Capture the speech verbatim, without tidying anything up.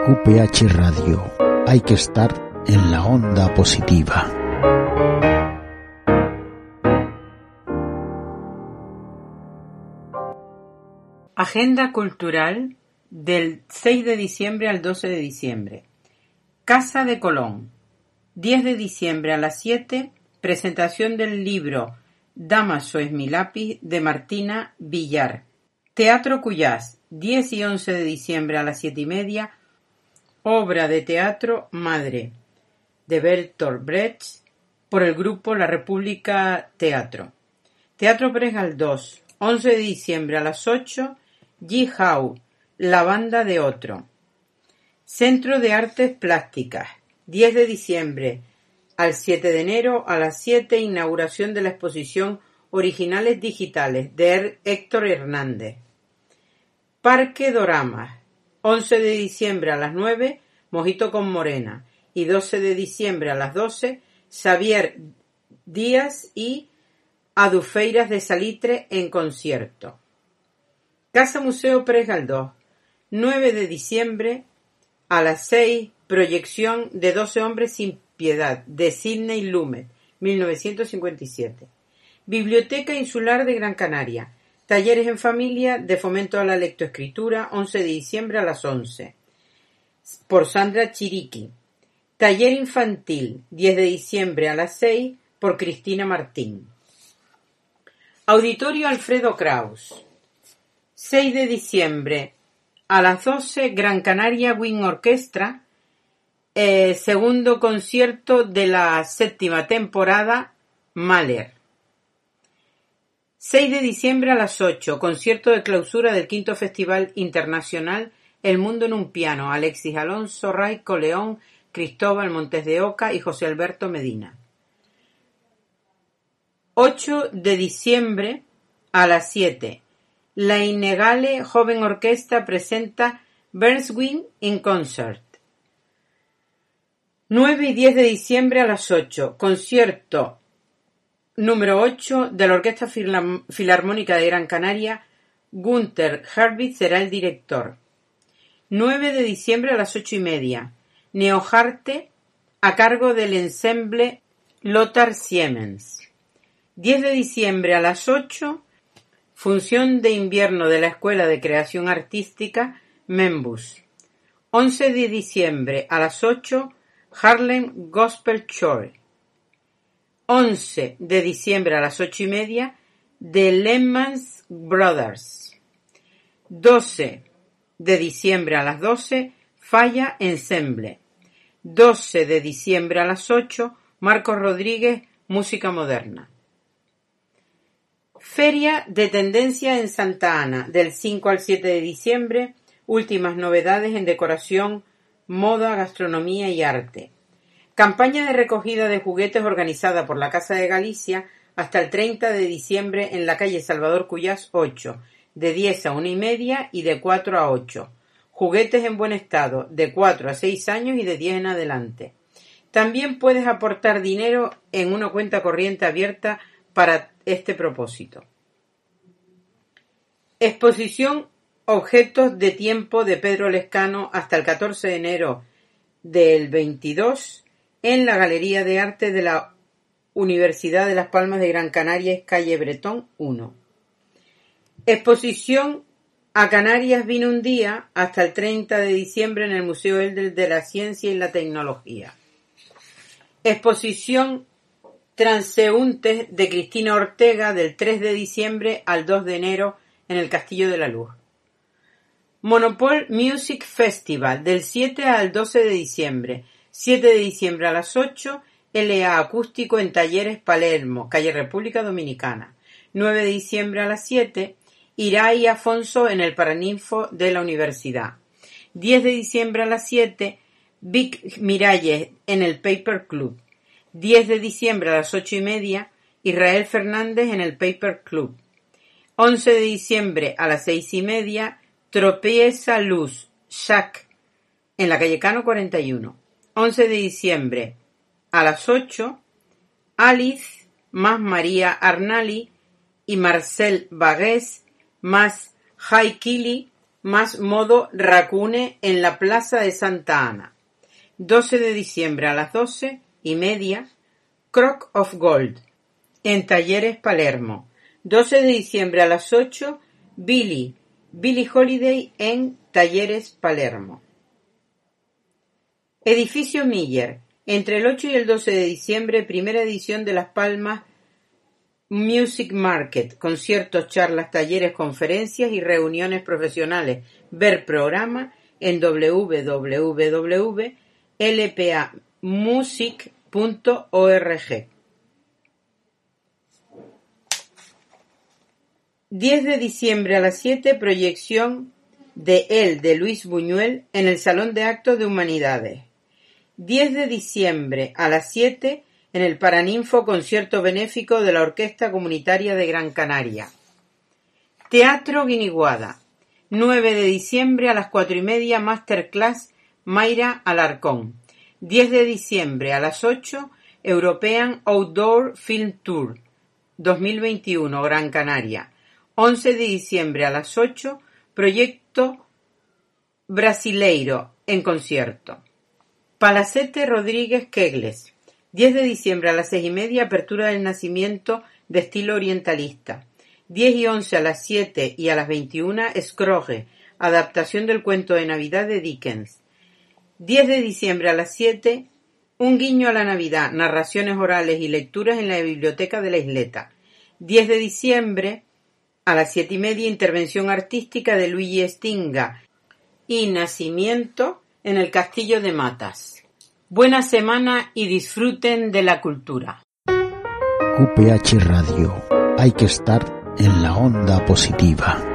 Q P H Radio. Hay que estar en la onda positiva. Agenda cultural del seis de diciembre al doce de diciembre. Casa de Colón. diez de diciembre a las siete, presentación del libro Damaso es mi lápiz de Martina Villar. Teatro Cuyás, diez y once de diciembre a las siete y media, obra de teatro Madre, de Bertolt Brecht, por el grupo La República Teatro. Teatro Pérez Galdós, once de diciembre a las ocho, Ji Hao, La banda de otro. Centro de Artes Plásticas, diez de diciembre al siete de enero a las siete, inauguración de la exposición Originales Digitales de Héctor Hernández. Parque Doramas, once de diciembre a las nueve, Mojito con Morena, y doce de diciembre a las doce, Xavier Díaz y Adufeiras de Salitre en concierto. Casa Museo Pérez Galdós, nueve de diciembre a las seis, proyección de doce hombres sin piedad, de Sidney Lumet, mil novecientos cincuenta y siete. Biblioteca Insular de Gran Canaria, talleres en familia de fomento a la lectoescritura, once de diciembre a las once, por Sandra Chiriqui. Taller infantil, diez de diciembre a las seis, por Cristina Martín. Auditorio Alfredo Kraus, seis de diciembre a las doce, Gran Canaria Wind Orchestra, eh, segundo concierto de la séptima temporada, Mahler. seis de diciembre a las ocho, concierto de clausura del quinto Festival Internacional El Mundo en un Piano, Alexis Alonso, Raico León, Cristóbal Montes de Oca y José Alberto Medina. ocho de diciembre a las siete, La Innegale Joven Orquesta presenta Bernstein in Concert. nueve y diez de diciembre a las ocho, concierto número ocho de la Orquesta Filarmónica de Gran Canaria, Günther Herbig será el director. nueve de diciembre a las ocho y media, Neojarte a cargo del ensemble Lothar Siemens. diez de diciembre a las ocho, función de invierno de la Escuela de Creación Artística Membus. once de diciembre a las ocho, Harlem Gospel Choir. once de diciembre a las ocho y media, The Lehman Brothers. doce de diciembre a las doce, Falla Ensemble. doce de diciembre a las ocho, Marcos Rodríguez, Música Moderna. Feria de Tendencia en Santa Ana, del cinco al siete de diciembre, últimas novedades en decoración, moda, gastronomía y arte. Campaña de recogida de juguetes organizada por la Casa de Galicia hasta el treinta de diciembre en la calle Salvador Cuyás ocho, de diez a una y media y de cuatro a ocho. Juguetes en buen estado, de cuatro a seis años y de diez en adelante. También puedes aportar dinero en una cuenta corriente abierta para este propósito. Exposición Objetos de Tiempo de Pedro Lescano hasta el catorce de enero del veintidós en la Galería de Arte de la Universidad de Las Palmas de Gran Canaria, calle Bretón uno. Exposición A Canarias vino un día hasta el treinta de diciembre en el Museo Eldel de la Ciencia y la Tecnología. Exposición Transeúntes de Cristina Ortega del tres de diciembre al dos de enero en el Castillo de la Luz. Monopol Music Festival del siete al doce de diciembre. siete de diciembre a las ocho, L A Acústico en Talleres Palermo, calle República Dominicana. nueve de diciembre a las siete, Irai Afonso en el Paraninfo de la Universidad. diez de diciembre a las siete, Vic Miralles en el Paper Club. diez de diciembre a las ocho y media, Israel Fernández en el Paper Club. once de diciembre a las seis y media, Tropieza Luz, Shack, en la calle Cano cuarenta y uno. once de diciembre a las ocho, Alice más María Arnali y Marcel Bagués más Haikili más modo Racune en la Plaza de Santa Ana. doce de diciembre a las doce y media, Crock of Gold, en Talleres Palermo. doce de diciembre a las ocho, Billy, Billy Holiday en Talleres Palermo. Edificio Miller, entre el ocho y el doce de diciembre, primera edición de Las Palmas Music Market, conciertos, charlas, talleres, conferencias y reuniones profesionales. Ver programa en doble u doble u doble u punto l p a music punto org. diez de diciembre a las siete, proyección de El de Luis Buñuel en el Salón de Actos de Humanidades. diez de diciembre a las siete, en el Paraninfo, concierto benéfico de la Orquesta Comunitaria de Gran Canaria. Teatro Guiniguada. nueve de diciembre a las cuatro y media, Masterclass Mayra Alarcón. diez de diciembre a las ocho, European Outdoor Film Tour dos mil veintiuno, Gran Canaria. once de diciembre a las ocho, Proyecto Brasileiro en concierto. Palacete Rodríguez Kegles. diez de diciembre a las seis y media, apertura del Nacimiento de estilo orientalista. diez y once a las siete y a las veintiuna, Scrooge, adaptación del cuento de Navidad de Dickens. diez de diciembre a las siete, Un guiño a la Navidad, narraciones orales y lecturas en la Biblioteca de la Isleta. diez de diciembre a las siete y media, intervención artística de Luigi Stinga y Nacimiento en el Castillo de Matas. Buena semana y disfruten de la cultura. U P H Radio. Hay que estar en la onda positiva.